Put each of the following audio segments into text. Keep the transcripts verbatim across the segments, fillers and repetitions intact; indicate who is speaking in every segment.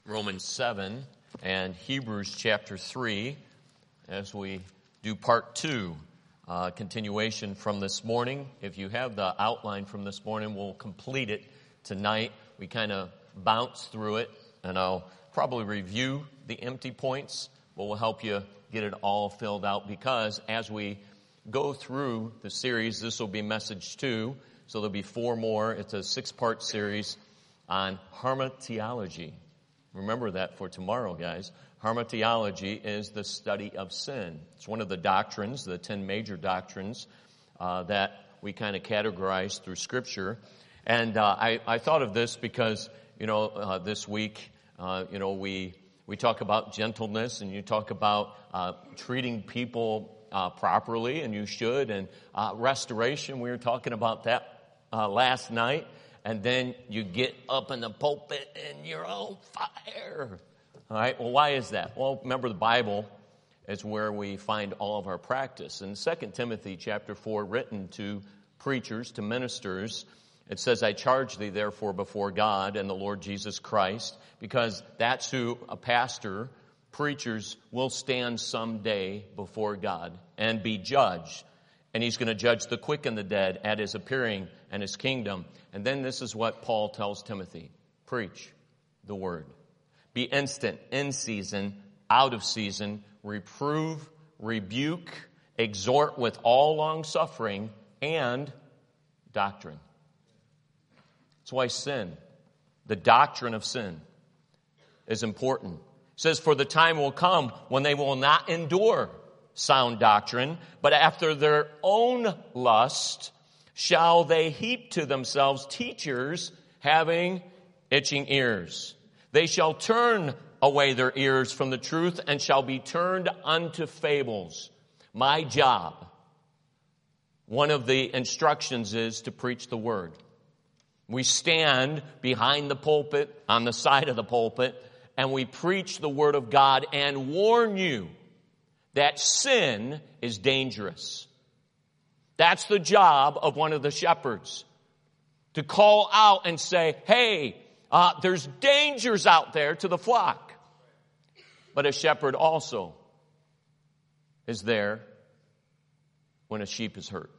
Speaker 1: Romans seven and Hebrews chapter three as we do part two, uh, continuation from this morning. If you have the outline from this morning, we'll complete it tonight. We kind of bounce through it, and I'll probably review the empty points, but we'll help you get it all filled out, because as we go through the series, this will be message two, so there'll be four more. It's a six-part series on hamartiology. Remember that for tomorrow, guys. Hamartiology is the study of sin. It's one of the doctrines, the ten major doctrines uh, that we kind of categorize through Scripture. And uh, I, I thought of this because, you know, uh, this week, uh, you know, we we talk about gentleness, and you talk about uh, treating people uh, properly, and you should. And uh, restoration, we were talking about that uh, last night. And then you get up in the pulpit and you're on fire. All right, well, why is that? Well, remember, the Bible is where we find all of our practice. In Second Timothy chapter four, written to preachers, to ministers, it says, I charge thee therefore before God and the Lord Jesus Christ, because that's who a pastor, preachers will stand someday before God and be judged. And he's going to judge the quick and the dead at his appearing and his kingdom. And then this is what Paul tells Timothy. Preach the word. Be instant, in season, out of season. Reprove, rebuke, exhort with all long suffering and doctrine. That's why sin, the doctrine of sin, is important. It says, for the time will come when they will not endure sound doctrine, but after their own lust shall they heap to themselves teachers having itching ears. They shall turn away their ears from the truth and shall be turned unto fables. My job, one of the instructions is to preach the word. We stand behind the pulpit, on the side of the pulpit, and we preach the word of God and warn you that sin is dangerous. That's the job of one of the shepherds. To call out and say, hey, uh, there's dangers out there to the flock. But a shepherd also is there when a sheep is hurt.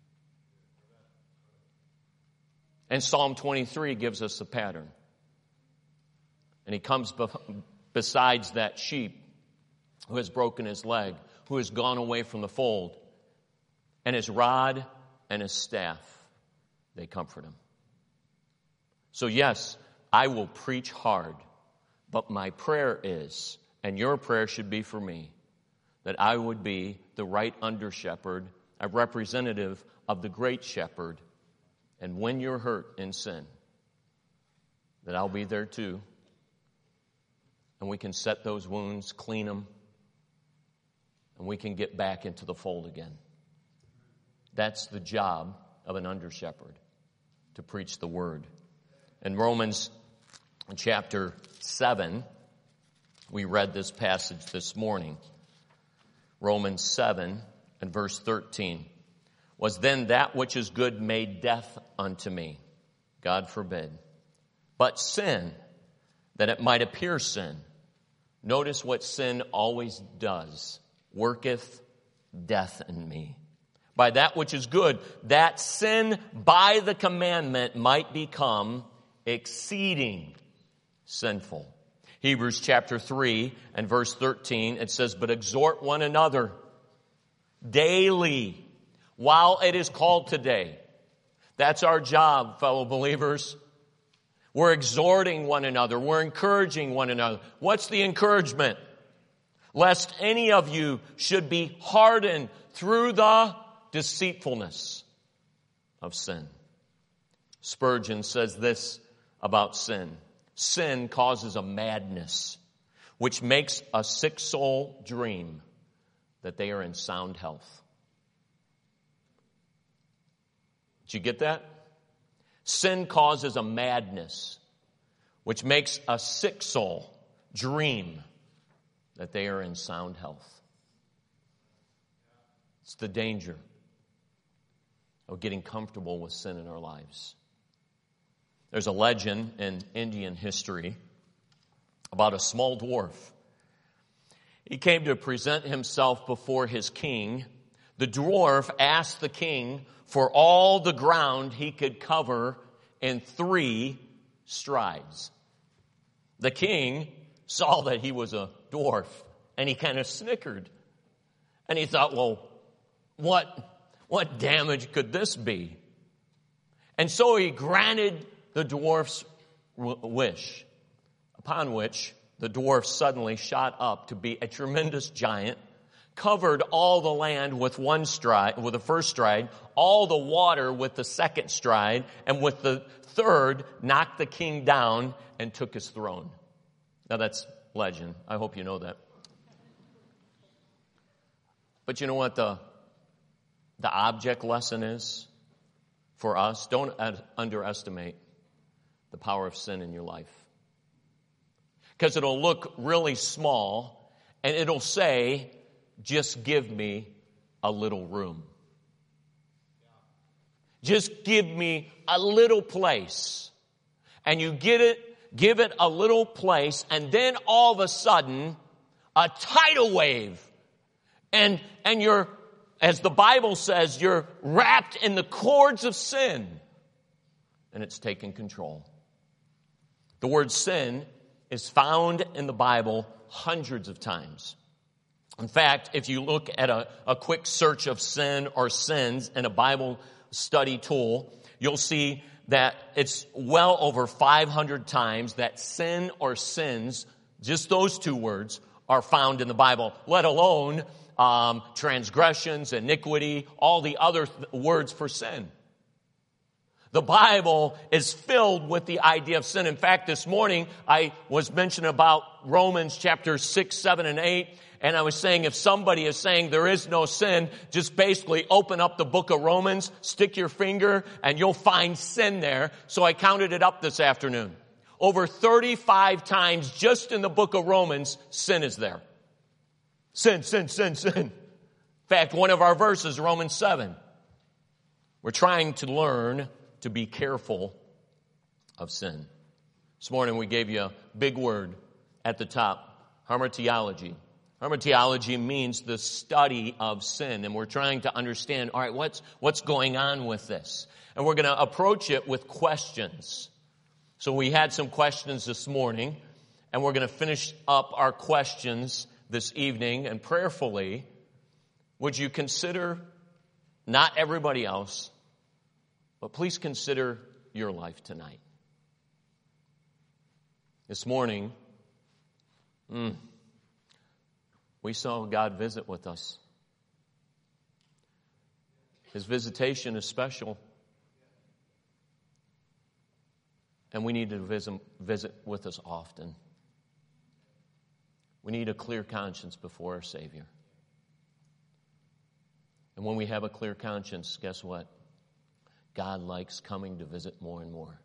Speaker 1: And Psalm twenty-three gives us a pattern. And he comes be- besides that sheep who has broken his leg, who has gone away from the fold. And his rod and his staff, they comfort him. So yes, I will preach hard, but my prayer is, and your prayer should be for me, that I would be the right under shepherd, a representative of the great shepherd. And when you're hurt in sin, that I'll be there too. And we can set those wounds, clean them, and we can get back into the fold again. That's the job of an under-shepherd, to preach the word. In Romans chapter seven, we read this passage this morning. Romans seven and verse thirteen. Was then that which is good made death unto me? God forbid. But sin, that it might appear sin. Notice what sin always does. Worketh death in me. By that which is good, that sin by the commandment might become exceeding sinful. Hebrews chapter three and verse thirteen, it says, but exhort one another daily while it is called today. That's our job, fellow believers. We're exhorting one another. We're encouraging one another. What's the encouragement? Lest any of you should be hardened through the deceitfulness of sin. Spurgeon says this about sin. Sin causes a madness, which makes a sick soul dream that they are in sound health. Did you get that? Sin causes a madness, which makes a sick soul dream that they are in sound health. It's the danger of getting comfortable with sin in our lives. There's a legend in Indian history of about a small dwarf. He came to present himself before his king. The dwarf asked the king for all the ground he could cover in three strides. The king saw that he was a dwarf, and he kind of snickered. And he thought, well, what, what damage could this be? And so he granted the dwarf's wish, upon which the dwarf suddenly shot up to be a tremendous giant, covered all the land with one stride, with the first stride, all the water with the second stride, and with the third knocked the king down and took his throne. Now that's legend. I hope you know that. But you know what the, the object lesson is for us? Don't ad- underestimate the power of sin in your life. Because it'll look really small, and it'll say, just give me a little room. Just give me a little place. And you get it, give it a little place, and then all of a sudden, a tidal wave. And, and you're, as the Bible says, you're wrapped in the cords of sin. And it's taken control. The word sin is found in the Bible hundreds of times. In fact, if you look at a, a quick search of sin or sins in a Bible study tool, you'll see that it's well over five hundred times that sin or sins, just those two words, are found in the Bible, let alone um, transgressions, iniquity, all the other th- words for sin. The Bible is filled with the idea of sin. In fact, this morning I was mentioning about Romans chapter six, seven, and eight. And I was saying if somebody is saying there is no sin, just basically open up the book of Romans, stick your finger, and you'll find sin there. So I counted it up this afternoon. Over thirty-five times just in the book of Romans, sin is there. Sin, sin, sin, sin. In fact, one of our verses, Romans seven. We're trying to learn to be careful of sin. This morning we gave you a big word at the top, hamartiology. Hamartiology means the study of sin, and we're trying to understand, all right, what's, what's going on with this? And we're going to approach it with questions. So we had some questions this morning, and we're going to finish up our questions this evening, and prayerfully, would you consider not everybody else, but please consider your life tonight. This morning, mm, we saw God visit with us. His visitation is special. And we need to visit, visit with us often. We need a clear conscience before our Savior. And when we have a clear conscience, guess what? God likes coming to visit more and more.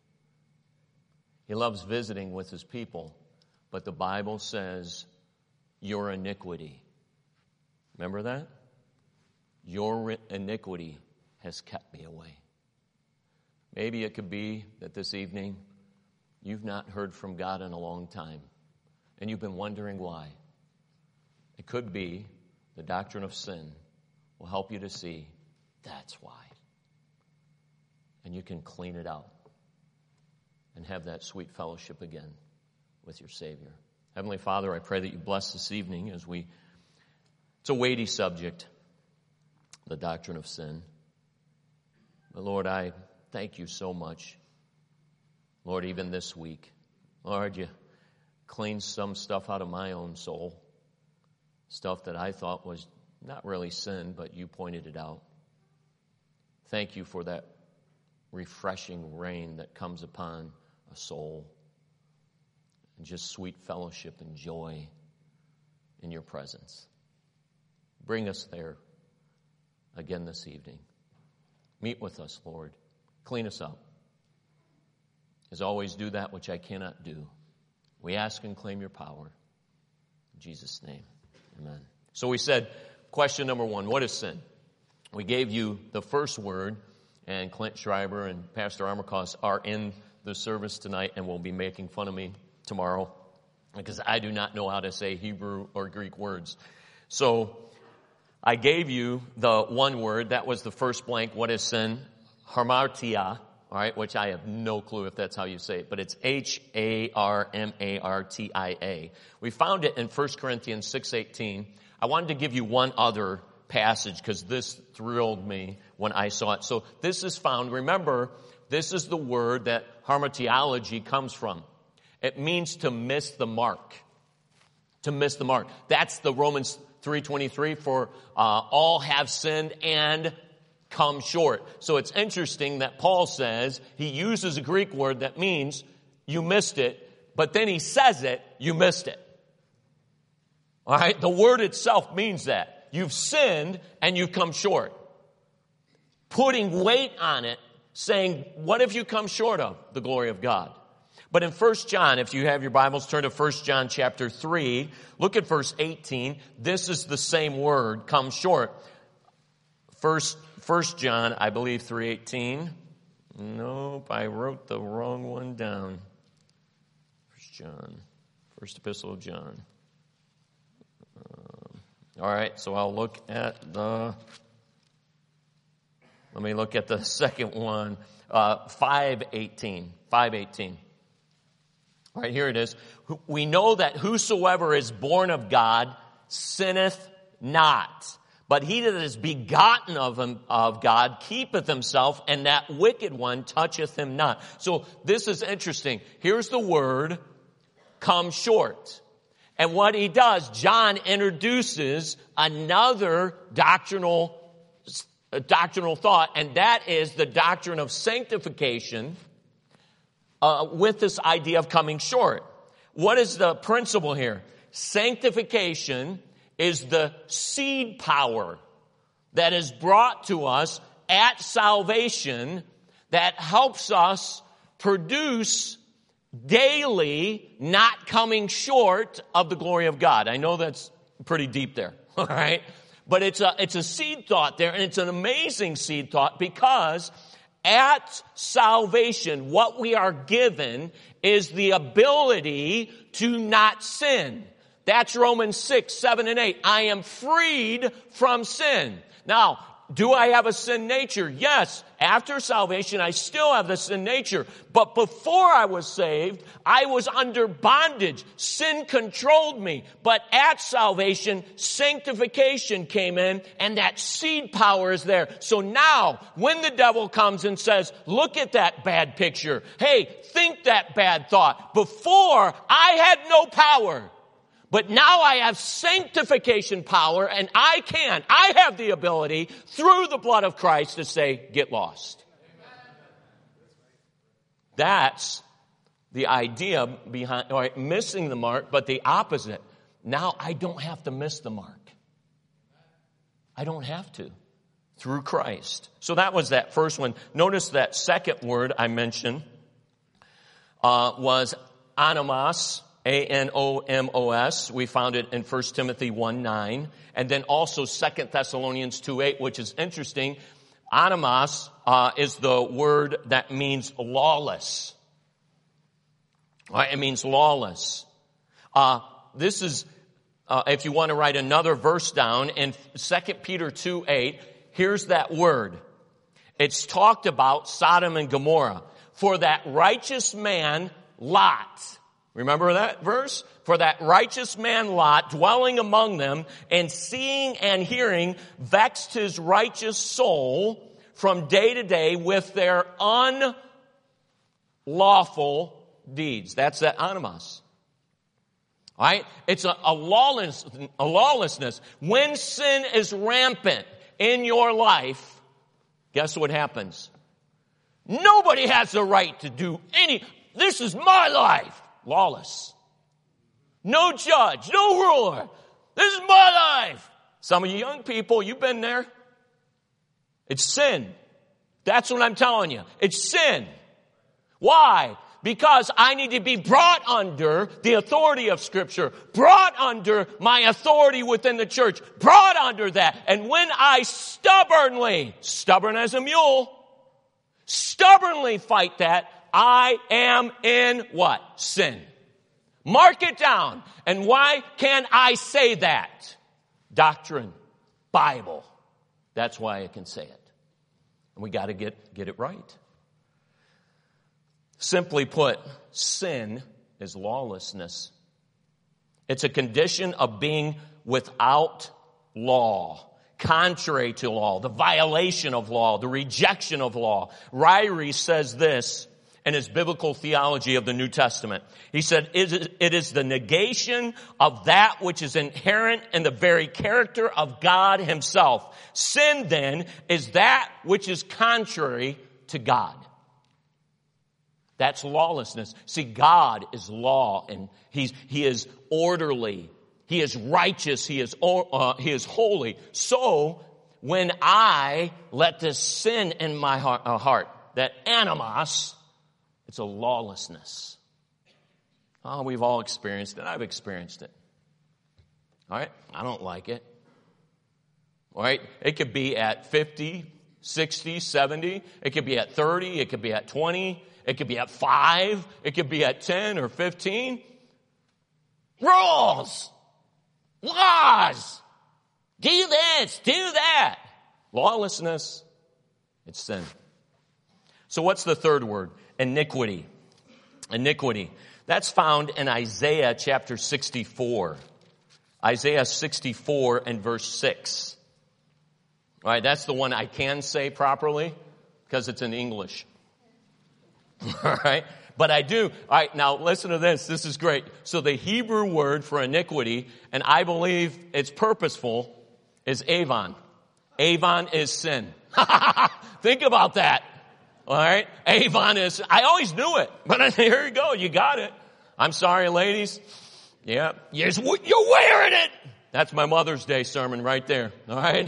Speaker 1: He loves visiting with His people, but the Bible says, your iniquity. Remember that? Your iniquity has kept me away. Maybe it could be that this evening you've not heard from God in a long time, and you've been wondering why. It could be the doctrine of sin will help you to see that's why. And you can clean it out and have that sweet fellowship again with your Savior. Heavenly Father, I pray that you bless this evening as we, it's a weighty subject, the doctrine of sin. But Lord, I thank you so much. Lord, even this week, Lord, you cleaned some stuff out of my own soul, stuff that I thought was not really sin, but you pointed it out. Thank you for that refreshing rain that comes upon a soul, and just sweet fellowship and joy in your presence. Bring us there again this evening. Meet with us, Lord. Clean us up. As always, do that which I cannot do. We ask and claim your power. In Jesus' name, amen. So we said, question number one, what is sin? We gave you the first word, and Clint Schreiber and Pastor Armacost are in the service tonight and will be making fun of me tomorrow because I do not know how to say Hebrew or Greek words. So I gave you the one word. That was the first blank. What is sin? Hamartia, all right, which I have no clue if that's how you say it, but it's H A R M A R T I A. We found it in First Corinthians six eighteen. I wanted to give you one other passage because this thrilled me when I saw it. So this is found, remember, this is the word that hamartiology comes from. It means to miss the mark. To miss the mark. That's the Romans three twenty-three, for uh, all have sinned and come short. So it's interesting that Paul says he uses a Greek word that means you missed it, but then he says it, you missed it. All right? The word itself means that. You've sinned and you've come short. Putting weight on it, saying, what have you come short of? The glory of God. But in First John, if you have your Bibles, turn to First John chapter three. Look at verse eighteen. This is the same word, come short. First, First John, I believe, three eighteen. Nope, I wrote the wrong one down. First John, First Epistle of John. Um, all right, so I'll look at the... Let me look at the second one. Uh, five eighteen. five eighteen. All right, here it is. We know that whosoever is born of God sinneth not. But he that is begotten of him, of God keepeth himself, and that wicked one toucheth him not. So this is interesting. Here's the word, come short. And what he does, John introduces another doctrinal, doctrinal thought, and that is the doctrine of sanctification uh, with this idea of coming short. What is the principle here? Sanctification is the seed power that is brought to us at salvation that helps us produce daily, not coming short of the glory of God. I know that's pretty deep there, all right? But it's a, it's a seed thought there, and it's an amazing seed thought because at salvation, what we are given is the ability to not sin. That's Romans six, seven, and eight. I am freed from sin. Now, do I have a sin nature? Yes. After salvation, I still have the sin nature. But before I was saved, I was under bondage. Sin controlled me. But at salvation, sanctification came in, and that seed power is there. So now, when the devil comes and says, look at that bad picture. Hey, think that bad thought. Before, I had no power. But now I have sanctification power, and I can, I have the ability through the blood of Christ to say, get lost. That's the idea behind, all right, missing the mark, but the opposite. Now I don't have to miss the mark. I don't have to through Christ. So that was that first one. Notice that second word I mentioned uh, was anomos. A N O M O S. We found it in First Timothy one nine. And then also Second Thessalonians two eight, which is interesting. Anomos uh, is the word that means lawless. Right? It means lawless. Uh, this is, uh, if you want to write another verse down, in Second Peter two eight, here's that word. It's talked about Sodom and Gomorrah. For that righteous man, Lot. Remember that verse? For that righteous man Lot, dwelling among them, and seeing and hearing, vexed his righteous soul from day to day with their unlawful deeds. That's that anomos. All right? It's a, a, lawless, a lawlessness. When sin is rampant in your life, guess what happens? Nobody has the right to do any, this is my life. Lawless. No judge, no ruler. This is my life. Some of you young people, you've been there. It's sin. That's what I'm telling you. It's sin. Why? Because I need to be brought under the authority of Scripture, brought under my authority within the church, brought under that. And when I stubbornly, stubborn as a mule, stubbornly fight that, I am in what? Sin. Mark it down. And why can I say that? Doctrine, Bible. That's why I can say it. And we got to get, get it right. Simply put, sin is lawlessness. It's a condition of being without law, contrary to law, the violation of law, the rejection of law. Ryrie says this in his biblical theology of the New Testament. He said, it is the negation of that which is inherent in the very character of God himself. Sin, then, is that which is contrary to God. That's lawlessness. See, God is law, and he's, he is orderly. He is righteous. He is, uh, he is holy. So, when I let this sin in my heart, uh, heart, that animos, it's a lawlessness. Oh, we've all experienced it. I've experienced it. All right? I don't like it. All right? It could be at fifty, sixty, seventy. It could be at thirty. It could be at twenty. It could be at five. It could be at ten or fifteen. Rules. Laws. Do this. Do that. Lawlessness. It's sin. So what's the third word? Iniquity. Iniquity. That's found in Isaiah chapter sixty-four. Isaiah sixty-four and verse six. All right, that's the one I can say properly because it's in English. All right, but I do. All right, now listen to this. This is great. So the Hebrew word for iniquity, and I believe it's purposeful, is avon. Avon is sin. Think about that. All right, avon is, I always knew it, but here you go. You got it. I'm sorry, ladies. Yeah, you're, you're wearing it. That's my Mother's Day sermon right there. All right.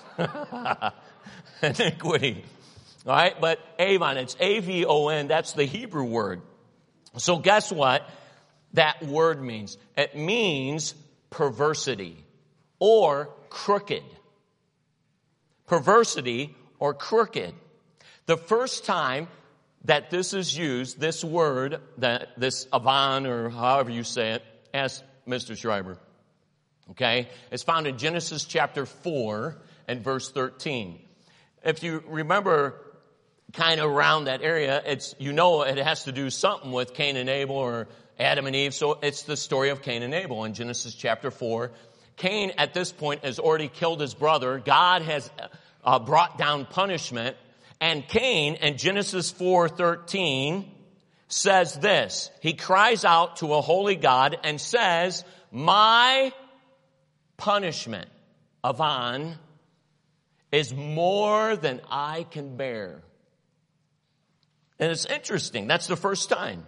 Speaker 1: Iniquity. All right, but avon, it's A V O N, that's the Hebrew word. So guess what that word means? It means perversity or crooked. Perversity or crooked. The first time that this is used, this word, that this avon or however you say it, ask Mister Schreiber. Okay, it's found in Genesis chapter four and verse thirteen. If you remember kind of around that area, it's, you know, it has to do something with Cain and Abel or Adam and Eve. So it's the story of Cain and Abel in Genesis chapter four. Cain at this point has already killed his brother. God has uh, brought down punishment. And Cain in Genesis four thirteen says this. He cries out to a holy God and says, my punishment, avon, is more than I can bear. And it's interesting. That's the first time.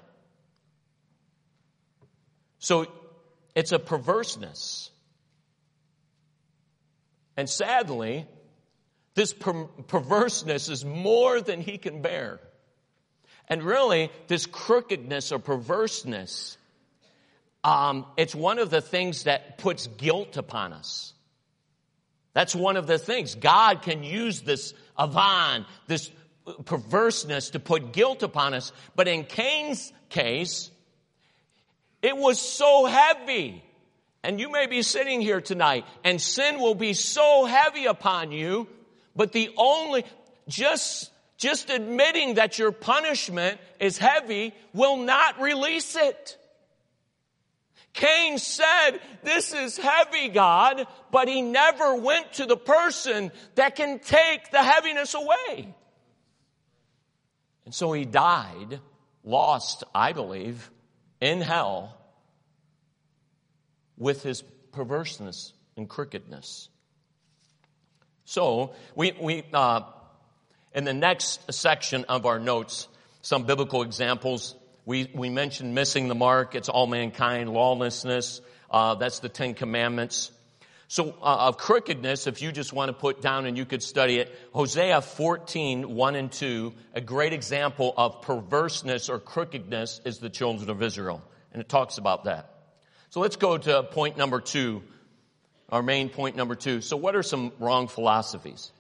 Speaker 1: So it's a perverseness. And sadly, this per- perverseness is more than he can bear. And really, this crookedness or perverseness, um, it's one of the things that puts guilt upon us. That's one of the things. God can use this avon, this perverseness to put guilt upon us. But in Cain's case, it was so heavy. And you may be sitting here tonight, and sin will be so heavy upon you, but the only, just, just admitting that your punishment is heavy will not release it. Cain said, this is heavy, God, but he never went to the person that can take the heaviness away. And so he died, lost, I believe, in hell with his perverseness and crookedness. So, we, we uh, in the next section of our notes, some biblical examples. We, we mentioned missing the mark. It's all mankind, lawlessness. Uh, that's the Ten Commandments. So uh, of crookedness, if you just want to put down and you could study it, Hosea fourteen, one and two, a great example of perverseness or crookedness is the children of Israel. And it talks about that. So let's go to point number two, our main point number two. So what are some wrong philosophies?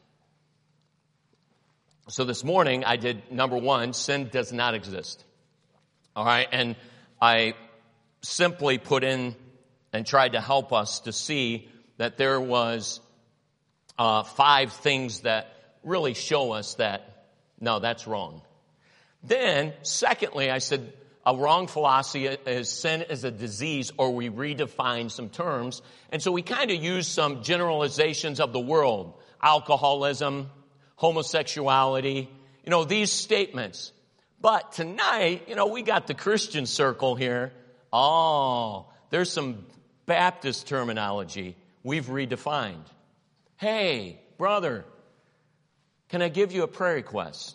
Speaker 1: So this morning I did number one, sin does not exist. All right, and I simply put in and tried to help us to see that there was uh, five things that really show us that, no, that's wrong. Then, secondly, I said a wrong philosophy is sin is a disease, or we redefine some terms. And so we kind of use some generalizations of the world. Alcoholism, homosexuality, you know, these statements. But tonight, you know, we got the Christian circle here. Oh, there's some Baptist terminology we've redefined. Hey, brother, can I give you a prayer request?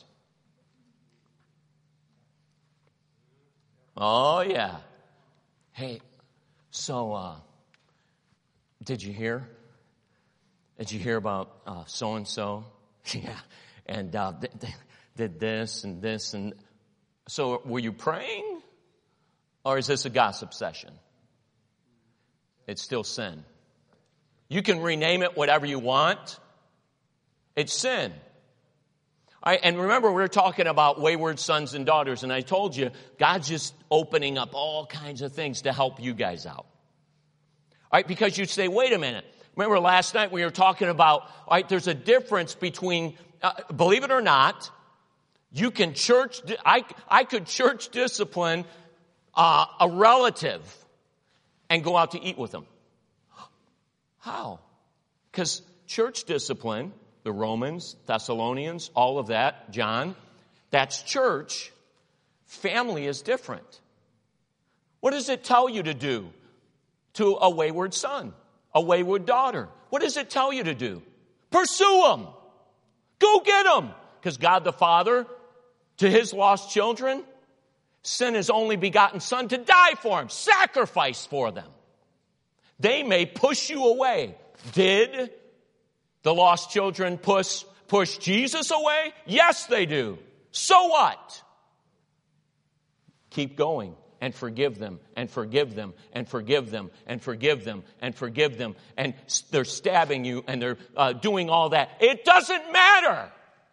Speaker 1: Oh, yeah. Hey, so, uh, did you hear? Did you hear about uh, so-and-so? Yeah. And uh, th- th- did this and this and... So were you praying? Or is this a gossip session? It's still sin. You can rename it whatever you want. It's sin. All right, and remember, we we're talking about wayward sons and daughters, and I told you, God's just opening up all kinds of things to help you guys out. All right, because you say, wait a minute. Remember last night we were talking about, all right, there's a difference between, uh, believe it or not, you can church, I, I could church discipline uh, a relative and go out to eat with them. How? Because church discipline, the Romans, Thessalonians, all of that, John, that's church. Family is different. What does it tell you to do to a wayward son, a wayward daughter? What does it tell you to do? Pursue them. Go get them. Because God the Father, to his lost children, sent his only begotten Son to die for them, sacrifice for them. They may push you away. Did the lost children push, push Jesus away? Yes, they do. So what? Keep going and forgive them and forgive them and forgive them and forgive them and forgive them. And they're stabbing you and they're uh, doing all that. It doesn't matter.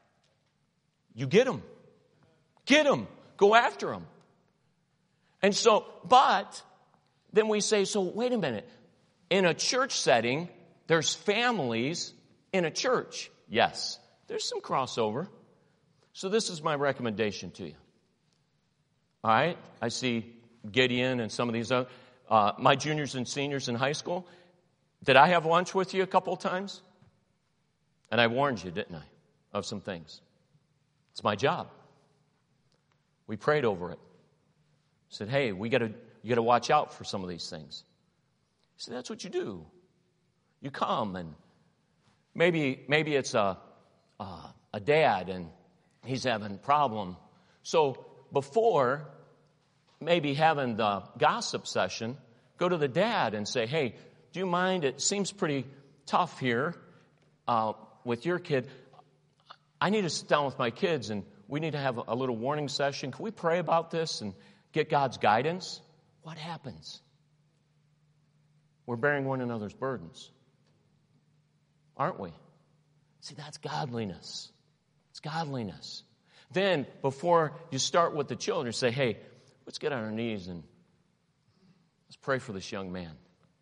Speaker 1: You get them. Get them. Go after them. And so, but then we say, so wait a minute. In a church setting, there's families in a church. Yes, there's some crossover. So this is my recommendation to you. All right? I see Gideon and some of these other, uh, my juniors and seniors in high school. Did I have lunch with you a couple of times? And I warned you, didn't I, of some things. It's my job. We prayed over it. Said, hey, we got to you got to watch out for some of these things. He said, that's what you do. You come and maybe maybe it's a a, a dad and he's having a problem. So before maybe having the gossip session, go to the dad and say, hey, do you mind? It seems pretty tough here uh, with your kid. I need to sit down with my kids and we need to have a little warning session. Can we pray about this and get God's guidance? What happens? We're bearing one another's burdens. Aren't we? See, that's godliness. It's godliness. Then, before you start with the children, say, hey, let's get on our knees and let's pray for this young man.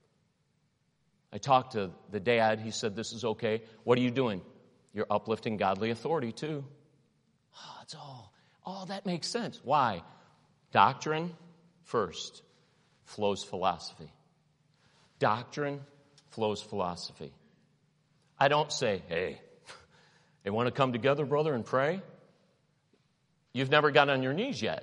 Speaker 1: I talked to the dad. He said, this is okay. What are you doing? You're uplifting godly authority, too. Oh, it's all, all that makes sense. Why? Doctrine first flows philosophy. Doctrine flows philosophy. I don't say, hey, you want to come together, brother, and pray? You've never got on your knees yet.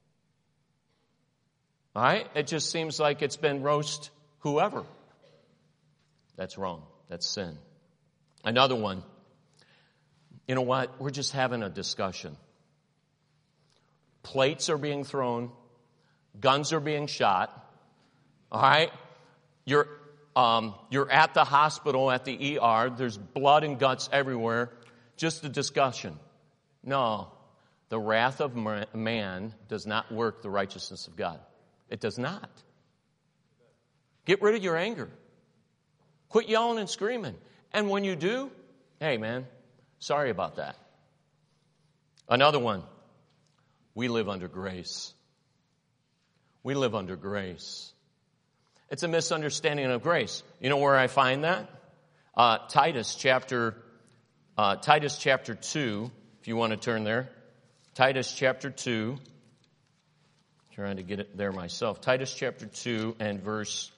Speaker 1: All right? It just seems like it's been roast whoever. That's wrong. That's sin. Another one. You know what? We're just having a discussion. Plates are being thrown. Guns are being shot. All right? You're, um, you're at the hospital, at the E R. There's blood and guts everywhere. Just a discussion. No. The wrath of man does not work the righteousness of God. It does not. Get rid of your anger. Quit yelling and screaming. And when you do, hey, man, sorry about that. Another one. We live under grace. We live under grace. It's a misunderstanding of grace. You know where I find that? Uh, Titus chapter, uh, Titus chapter two, if you want to turn there. Titus chapter two. Trying to get it there myself. Titus chapter two and verse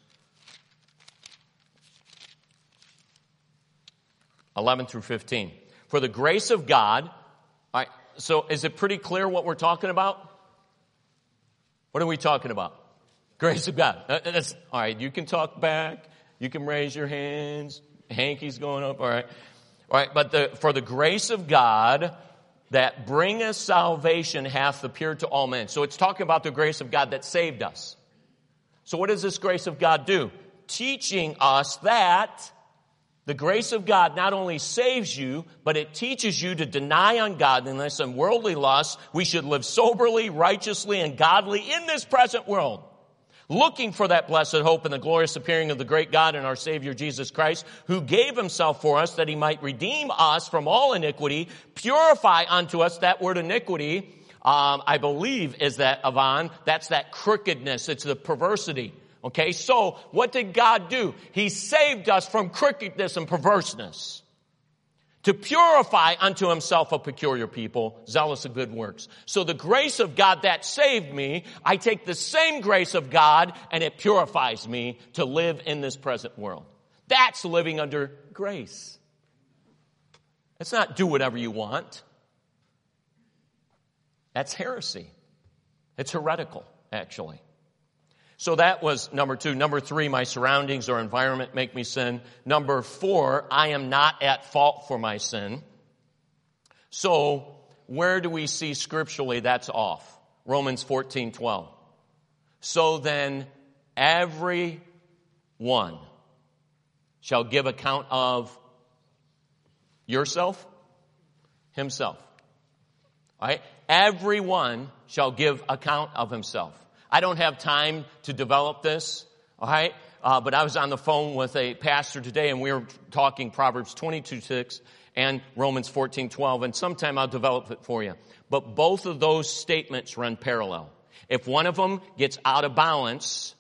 Speaker 1: eleven through fifteen. For the grace of God. All right, so is it pretty clear what we're talking about? What are we talking about? Grace of God. That's, all right, you can talk back. You can raise your hands. Hanky's going up. All right. All right, but the, for the grace of God that bringeth salvation hath appeared to all men. So it's talking about the grace of God that saved us. So what does this grace of God do? Teaching us that the grace of God not only saves you, but it teaches you to deny ungodliness and worldly lusts. We should live soberly, righteously, and godly in this present world, looking for that blessed hope and the glorious appearing of the great God and our Savior Jesus Christ, who gave himself for us that he might redeem us from all iniquity, purify unto us. That word iniquity, um, I believe, is that, Avon, that's that crookedness. It's the perversity. Okay, so what did God do? He saved us from crookedness and perverseness, to purify unto himself a peculiar people, zealous of good works. So the grace of God that saved me, I take the same grace of God and it purifies me to live in this present world. That's living under grace. It's not do whatever you want. That's heresy. It's heretical, actually. So that was number two. Number three, my surroundings or environment make me sin. Number four, I am not at fault for my sin. So where do we see scripturally that's off? Romans fourteen twelve. So then every one shall give account of yourself, himself. All right? Everyone shall give account of himself. I don't have time to develop this, all right? Uh, but I was on the phone with a pastor today, and we were talking Proverbs twenty-two six and Romans fourteen twelve, and sometime I'll develop it for you. But both of those statements run parallel. If one of them gets out of balance,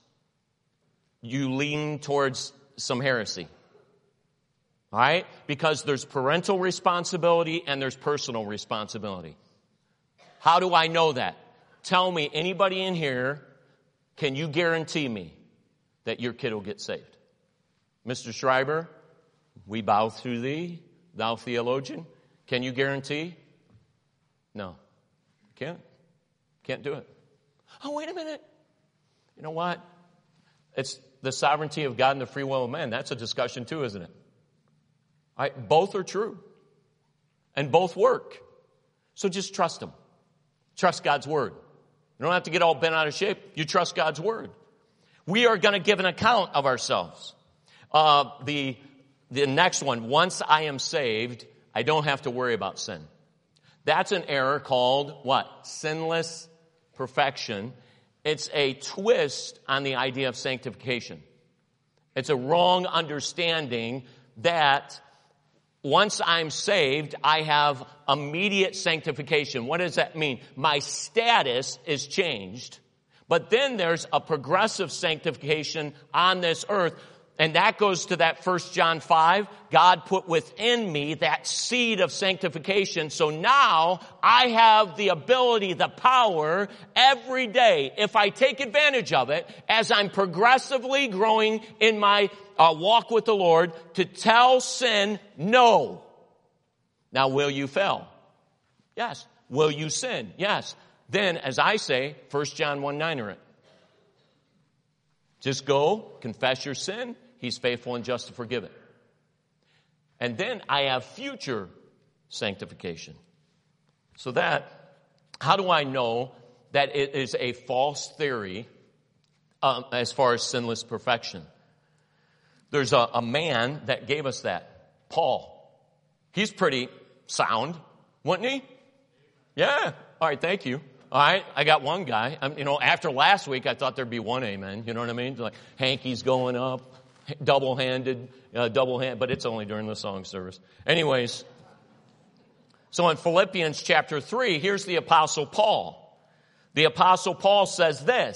Speaker 1: you lean towards some heresy, all right? Because there's parental responsibility and there's personal responsibility. How do I know that? Tell me, anybody in here, can you guarantee me that your kid will get saved? Mister Schreiber, we bow to thee, thou theologian. Can you guarantee? No. Can't. Can't do it. Oh, wait a minute. You know what? It's the sovereignty of God and the free will of man. That's a discussion too, isn't it? All right, both are true. And both work. So just trust them. Trust God's word. You don't have to get all bent out of shape. You trust God's word. We are going to give an account of ourselves. Uh, the, the next one, once I am saved, I don't have to worry about sin. That's an error called what? Sinless perfection. It's a twist on the idea of sanctification. It's a wrong understanding that once I'm saved, I have immediate sanctification. What does that mean? My status is changed. But then there's a progressive sanctification on this earth. And that goes to that First John five. God put within me that seed of sanctification. So now I have the ability, the power every day, if I take advantage of it, as I'm progressively growing in my uh, walk with the Lord, to tell sin no. Now, will you fail? Yes. Will you sin? Yes. Then, as I say, First John one nine are it. Just go, confess your sin. He's faithful and just to forgive it. And then I have future sanctification. So that, how do I know that it is a false theory um, as far as sinless perfection? There's a, a man that gave us that, Paul. He's pretty sound, wasn't he? Yeah. All right, thank you. All right, I got one guy. Um, you know, after last week, I thought there'd be one amen. You know what I mean? Like Hanky's going up, double-handed, uh, double-hand, but it's only during the song service. Anyways, so in Philippians chapter three, here's the Apostle Paul. The Apostle Paul says this,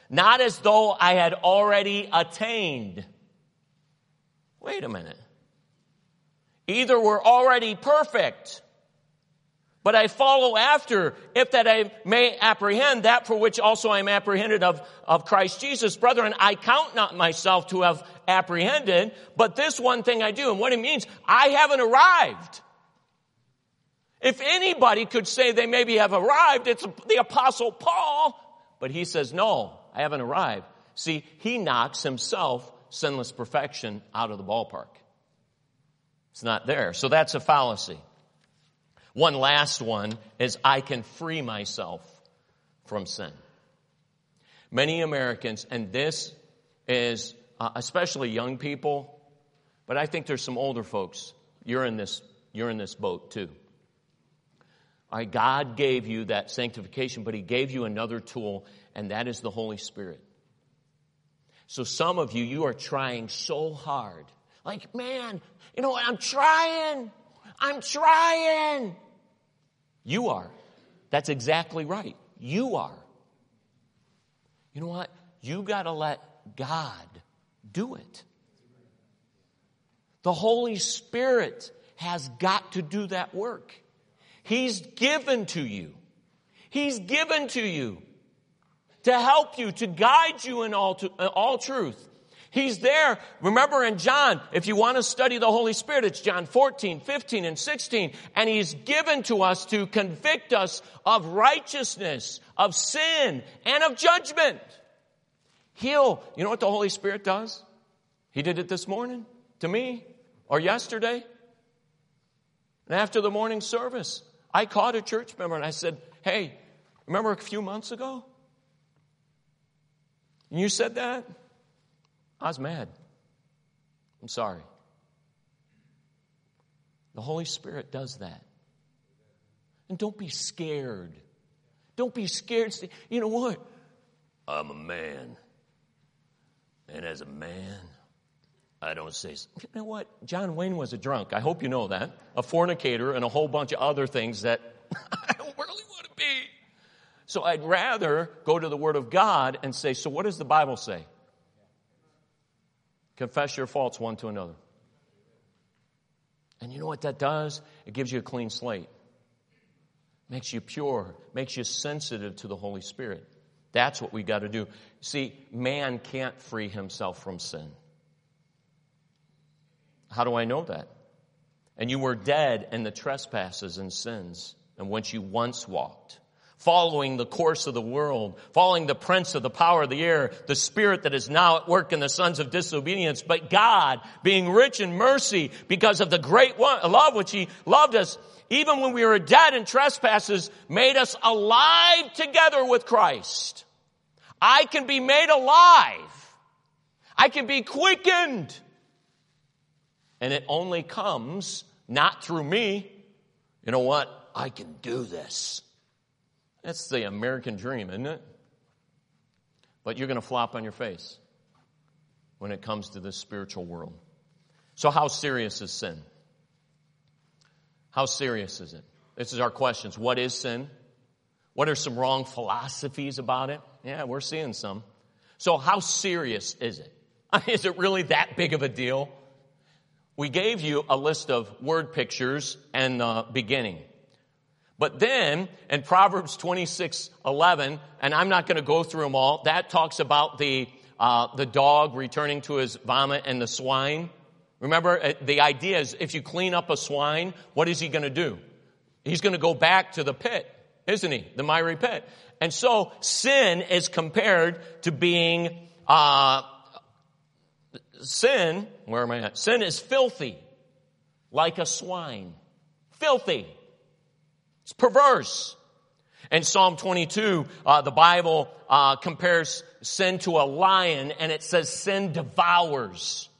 Speaker 1: not as though I had already attained. Wait a minute. Either we're already perfect, but I follow after, if that I may apprehend that for which also I am apprehended of, of Christ Jesus. Brethren, I count not myself to have apprehended, but this one thing I do. And what it means, I haven't arrived. If anybody could say they maybe have arrived, it's the Apostle Paul. But he says, no, I haven't arrived. See, he knocks himself, sinless perfection, out of the ballpark. It's not there. So that's a fallacy. One last one is I can free myself from sin. Many Americans, and this is uh, especially young people, but I think there's some older folks. You're in this, you're in this boat too. All right, God gave you that sanctification, but he gave you another tool, and that is the Holy Spirit. So some of you, you are trying so hard. Like, man, you know what? I'm trying. I'm trying. You are. That's exactly right. You are. You know what? You got to let God do it. The Holy Spirit has got to do that work. He's given to you. He's given to you to help you, to guide you in all, to, in all truth. He's there. Remember in John, if you want to study the Holy Spirit, it's John fourteen, fifteen, and sixteen. And he's given to us to convict us of righteousness, of sin, and of judgment. He'll, you know what the Holy Spirit does? He did it this morning to me, or yesterday. And after the morning service, I called a church member and I said, hey, remember a few months ago? And you said that? I was mad. I'm sorry. The Holy Spirit does that. And don't be scared. Don't be scared. You know what? I'm a man. And as a man, I don't say, you know what? John Wayne was a drunk. I hope you know that. A fornicator and a whole bunch of other things that I don't really want to be. So I'd rather go to the Word of God and say, so what does the Bible say? Confess your faults one to another. And you know what that does? It gives you a clean slate. Makes you pure. Makes you sensitive to the Holy Spirit. That's what we got to do. See, man can't free himself from sin. How do I know that? And you were dead in the trespasses and sins, and whence you once walked, following the course of the world, following the prince of the power of the air, the spirit that is now at work in the sons of disobedience. But God, being rich in mercy, because of the great love which he loved us, even when we were dead in trespasses, made us alive together with Christ. I can be made alive. I can be quickened. And it only comes not through me. You know what? I can do this. That's the American dream, isn't it? But you're going to flop on your face when it comes to this spiritual world. So how serious is sin? How serious is it? This is our questions. What is sin? What are some wrong philosophies about it? Yeah, we're seeing some. So how serious is it? Is it really that big of a deal? We gave you a list of word pictures in the beginning. But then, in Proverbs twenty-six eleven, and I'm not going to go through them all, that talks about the uh, the dog returning to his vomit and the swine. Remember, the idea is if you clean up a swine, what is he going to do? He's going to go back to the pit, isn't he? The miry pit. And so, sin is compared to being, uh, sin, where am I at? Sin is filthy, like a swine. Filthy. It's perverse. In Psalm twenty-two, uh, the Bible uh, compares sin to a lion, and it says sin devours.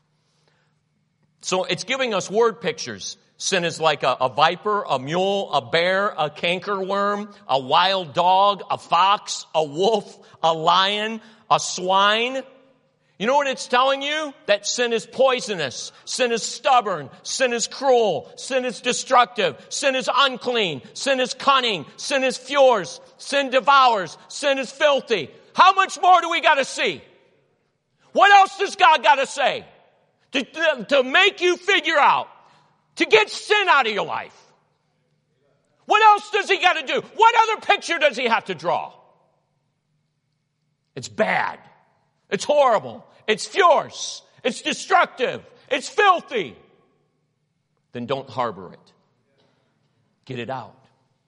Speaker 1: So it's giving us word pictures. Sin is like a, a viper, a mule, a bear, a cankerworm, a wild dog, a fox, a wolf, a lion, a swine. You know what it's telling you? That sin is poisonous. Sin is stubborn. Sin is cruel. Sin is destructive. Sin is unclean. Sin is cunning. Sin is furious. Sin devours. Sin is filthy. How much more do we got to see? What else does God got to say to, to, to make you figure out, to get sin out of your life? What else does he got to do? What other picture does he have to draw? It's bad. It's horrible. It's fierce. It's destructive. It's filthy. Then don't harbor it. Get it out.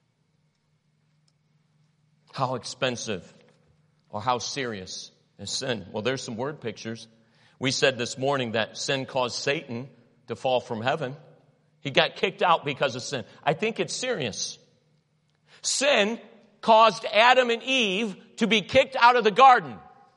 Speaker 1: How expensive or how serious is sin? Well, there's some word pictures. We said this morning that sin caused Satan to fall from heaven. He got kicked out because of sin. I think it's serious. Sin caused Adam and Eve to be kicked out of the garden.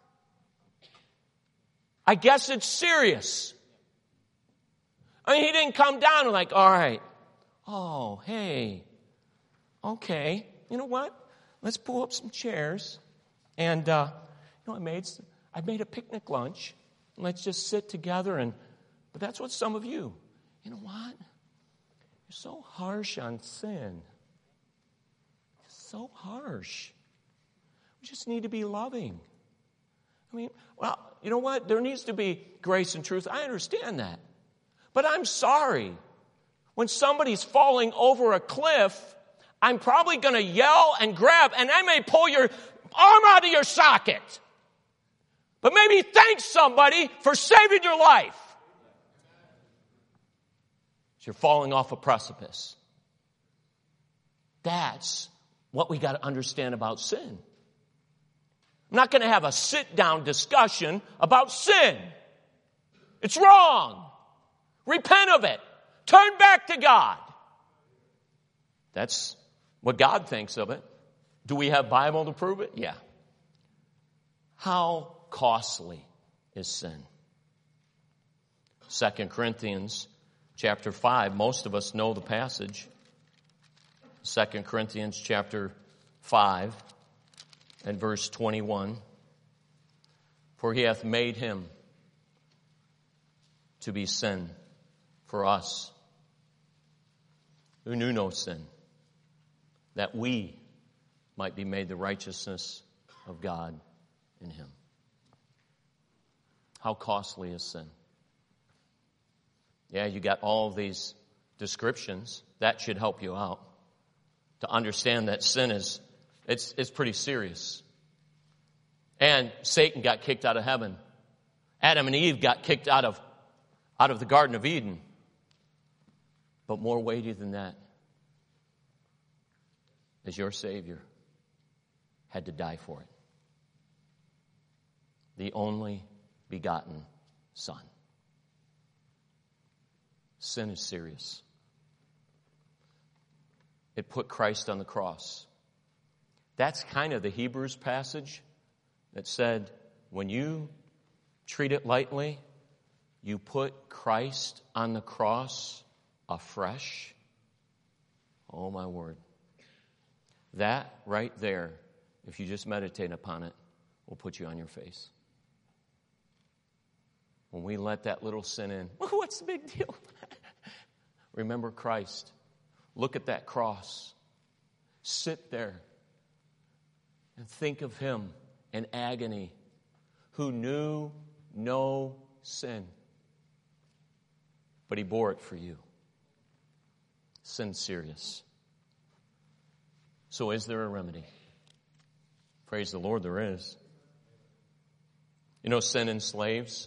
Speaker 1: I guess it's serious. I mean, he didn't come down and like, all right, oh, hey, okay, you know what? Let's pull up some chairs, and uh, you know, I made I made a picnic lunch. Let's just sit together, and but that's what some of you, you know what? You're so harsh on sin. So harsh. We just need to be loving. I mean, well, you know what? There needs to be grace and truth. I understand that. But I'm sorry. When somebody's falling over a cliff, I'm probably going to yell and grab, and I may pull your arm out of your socket. But maybe thank somebody for saving your life. You're falling off a precipice. That's what we got to understand about sin. I'm not going to have a sit-down discussion about sin. It's wrong. Repent of it. Turn back to God. That's what God thinks of it. Do we have Bible to prove it? Yeah. How costly is sin? Second Corinthians chapter five. Most of us know the passage. Second Corinthians chapter five and verse twenty-one. For he hath made him to be sin for us, who knew no sin, that we might be made the righteousness of God in him. How costly is sin? Yeah, you got all of these descriptions. That should help you out to understand that sin is, it's, it's pretty serious. And Satan got kicked out of heaven. Adam and Eve got kicked out of, out of the Garden of Eden. But more weighty than that is your Savior had to die for it. The only begotten Son. Sin is serious. It put Christ on the cross. That's kind of the Hebrews passage that said, when you treat it lightly, you put Christ on the cross afresh. Oh, my word. That right there, if you just meditate upon it, will put you on your face. When we let that little sin in, what's the big deal? Remember Christ. Look at that cross. Sit there and think of him in agony, who knew no sin. But he bore it for you. Sin's serious. So is there a remedy? Praise the Lord, there is. You know, sin enslaves.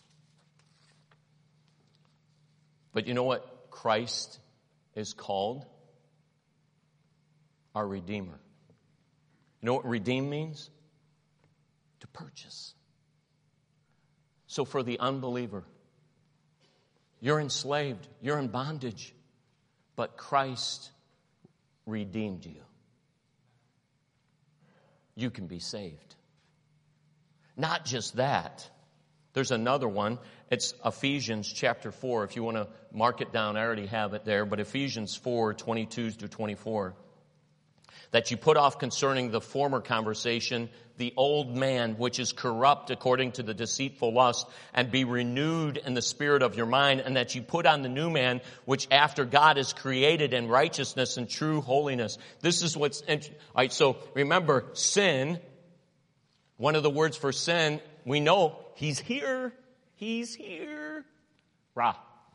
Speaker 1: But you know what Christ is called? Our Redeemer. You know what redeem means? To purchase. So for the unbeliever, you're enslaved, you're in bondage, but Christ redeemed you. You can be saved. Not just that. There's another one. It's Ephesians chapter four. If you want to mark it down, I already have it there. But Ephesians four, twenty-two to twenty-four. That you put off concerning the former conversation, the old man, which is corrupt according to the deceitful lust, and be renewed in the spirit of your mind, and that you put on the new man, which after God is created in righteousness and true holiness. This is what's... All right, so remember, sin One of the words for sin, we know he's here. He's here. Ra.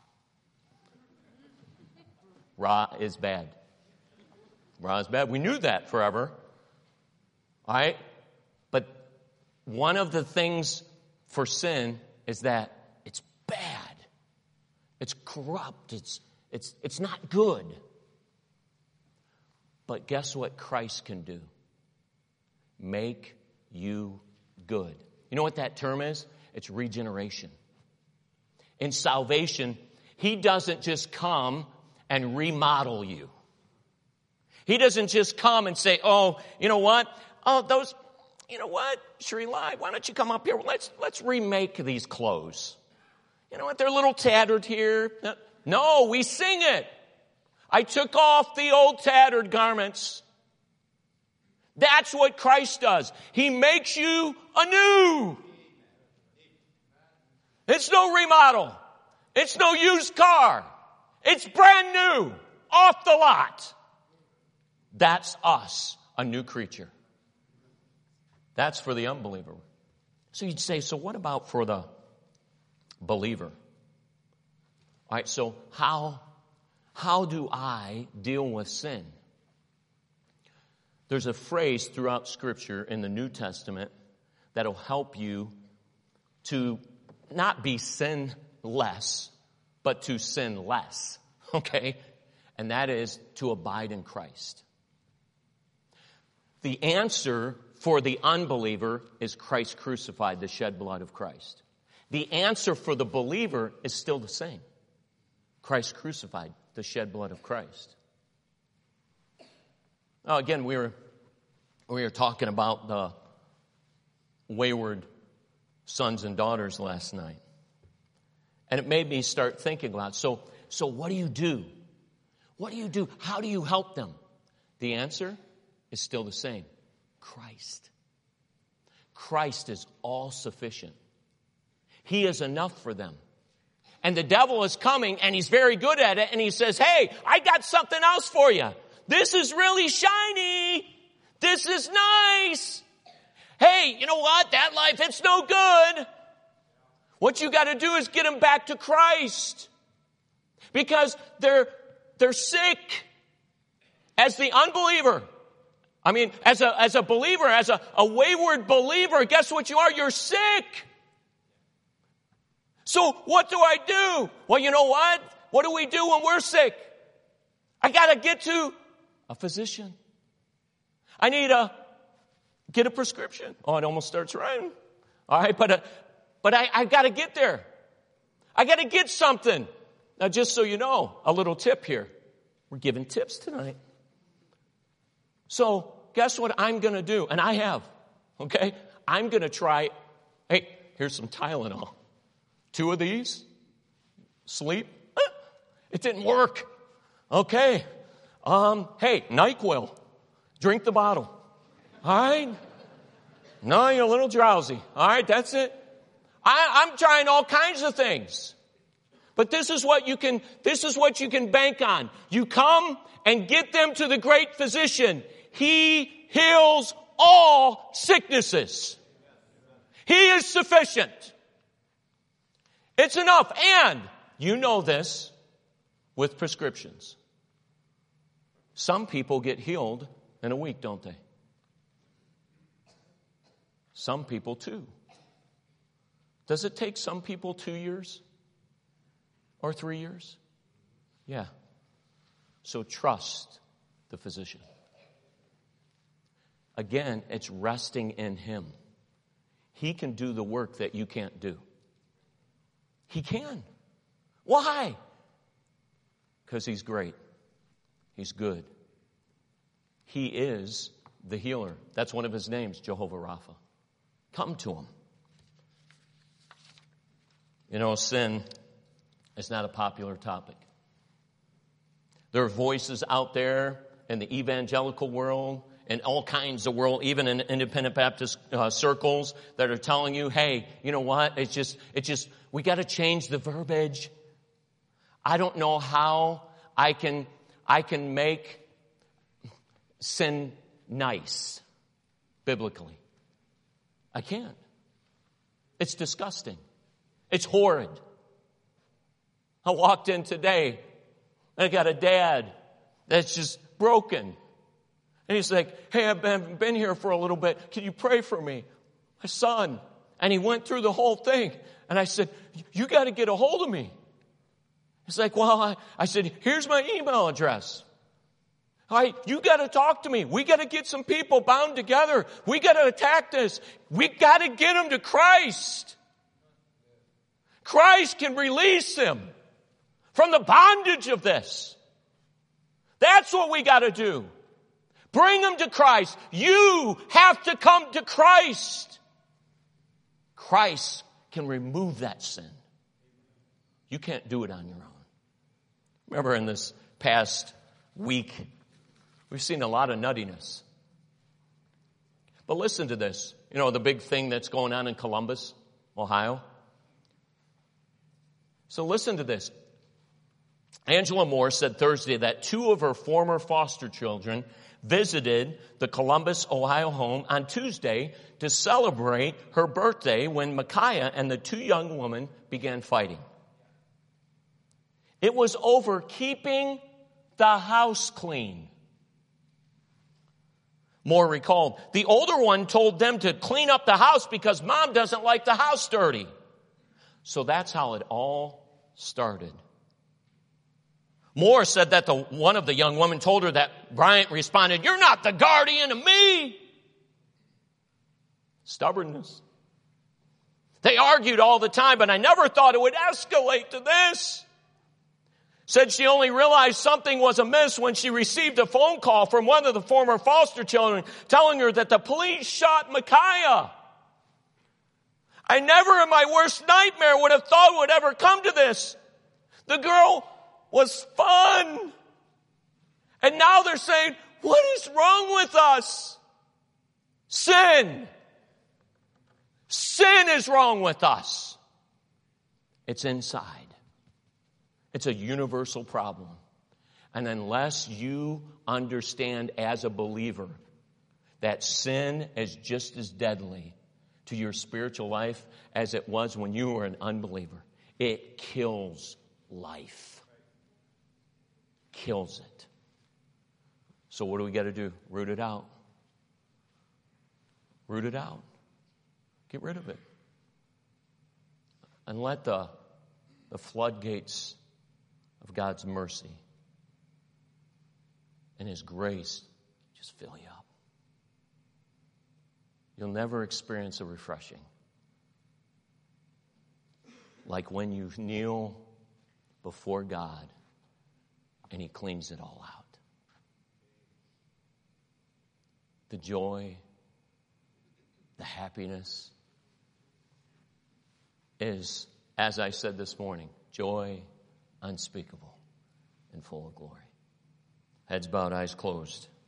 Speaker 1: Ra is bad. Ra is bad. We knew that forever. All right? But one of the things for sin is that it's bad. It's corrupt. It's, it's, it's not good. But guess what Christ can do? Make you good. You know what that term is? It's regeneration. In salvation, he doesn't just come and remodel you. He doesn't just come and say, oh, you know what? Oh, those, you know what? Sri Lai, why don't you come up here? Let's, let's remake these clothes. You know what? They're a little tattered here. No, we sing it. I took off the old tattered garments. That's what Christ does. He makes you anew. It's no remodel. It's no used car. It's brand new, off the lot. That's us, a new creature. That's for the unbeliever. So you'd say, so what about for the believer? All right, so how, how do I deal with sin? There's a phrase throughout Scripture in the New Testament that'll help you to not be sinless, but to sin less, okay? And that is to abide in Christ. The answer for the unbeliever is Christ crucified, the shed blood of Christ. The answer for the believer is still the same. Christ crucified, the shed blood of Christ. Now, again, we were, we were talking about the wayward sons and daughters last night. And it made me start thinking about, so, so what do you do? What do you do? How do you help them? The answer is still the same. Christ. Christ is all sufficient. He is enough for them. And the devil is coming, and he's very good at it, and he says, hey, I got something else for you. This is really shiny. This is nice. Hey, you know what? That life, it's no good. What you got to do is get them back to Christ. Because they're, they're sick. As the unbeliever, I mean, as a, as a believer, as a, a wayward believer, guess what you are? You're sick. So what do I do? Well, you know what? What do we do when we're sick? I got to get to a physician. I need to get a prescription. Oh, it almost starts rhyming. All right, but uh, but I, I got to get there. I got to get something. Now, just so you know, a little tip here. We're giving tips tonight. So guess what I'm going to do? And I have, okay? I'm going to try, hey, here's some Tylenol. Two of these. Sleep. It didn't work. Okay. Um, hey, NyQuil. Drink the bottle. All right? No, you're a little drowsy. All right, that's it. I, I'm trying all kinds of things. But this is what you can, this is what you can bank on. You come and get them to the great physician. He heals all sicknesses. He is sufficient. It's enough. And you know this with prescriptions. Some people get healed in a week, don't they? Some people two. Does it take some people two years? Or three years? Yeah. So trust the physician. Again, it's resting in him. He can do the work that you can't do. He can. Why? Because he's great. He's good. He is the healer. That's one of his names, Jehovah Rapha. Come to him. You know, sin is not a popular topic. There are voices out there in the evangelical world, in all kinds of world, even in independent Baptist uh, circles, that are telling you, hey, you know what? It's just, it's just, we got to change the verbiage. I don't know how I can, I can make sin nice, biblically. I can't. It's disgusting. It's horrid. I walked in today, and I got a dad that's just broken. And he's like, hey, I've been here for a little bit. Can you pray for me? My son. And he went through the whole thing. And I said, you got to get a hold of me. He's like, well, I, I said, here's my email address. All right, you got to talk to me. We got to get some people bound together. We got to attack this. We got to get them to Christ. Christ can release them from the bondage of this. That's what we got to do. Bring them to Christ. You have to come to Christ. Christ can remove that sin. You can't do it on your own. Remember in this past week, we've seen a lot of nuttiness. But listen to this. You know, the big thing that's going on in Columbus, Ohio. So listen to this. Angela Moore said Thursday that two of her former foster children visited the Columbus, Ohio home on Tuesday to celebrate her birthday when Micaiah and the two young women began fighting. It was over keeping the house clean. Moore recalled, the older one told them to clean up the house because mom doesn't like the house dirty. So that's how it all started. Moore said that the one of the young women told her that Bryant responded, you're not the guardian of me. Stubbornness. They argued all the time, but I never thought it would escalate to this. Said she only realized something was amiss when she received a phone call from one of the former foster children telling her that the police shot Micaiah. I never in my worst nightmare would have thought it would ever come to this. The girl was fun. And now they're saying, what is wrong with us? Sin. Sin is wrong with us. It's inside. It's a universal problem. And unless you understand as a believer that sin is just as deadly to your spiritual life as it was when you were an unbeliever, it kills life. Kills it. So what do we got to do? Root it out. Root it out. Get rid of it. And let the, the floodgates of God's mercy and His grace just fill you up. You'll never experience a refreshing like when you kneel before God and He cleans it all out. The joy, the happiness is, as I said this morning, joy unspeakable and full of glory. Heads bowed, eyes closed.